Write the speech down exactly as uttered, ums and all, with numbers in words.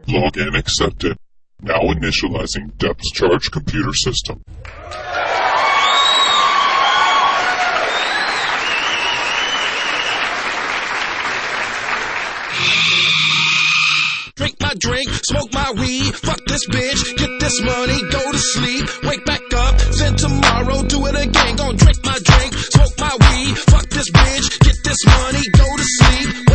Login accepted. Now initializing depth charge computer system. Drink my drink, smoke my weed, fuck this bitch, get this money, go to sleep, wake back up, then tomorrow do it again. Gon' drink my drink, smoke my weed, fuck this bitch, get this money, go to sleep.